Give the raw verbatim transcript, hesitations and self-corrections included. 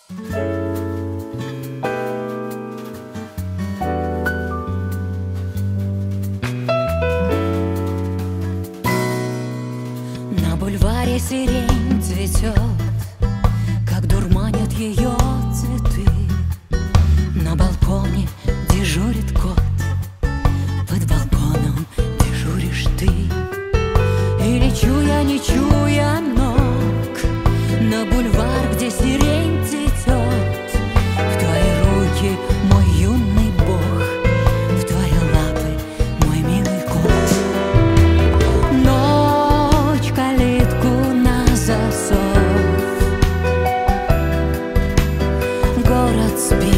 На бульваре сирень цветет, как дурманят ее цветы. На балконе дежурит кот, под балконом дежуришь ты. И лечу я, не чуя ног, на бульвар, где сирень цветет. В твои руки, мой юный бог, в твои лапы, мой милый кот. Ночь калитку на засов, город спит.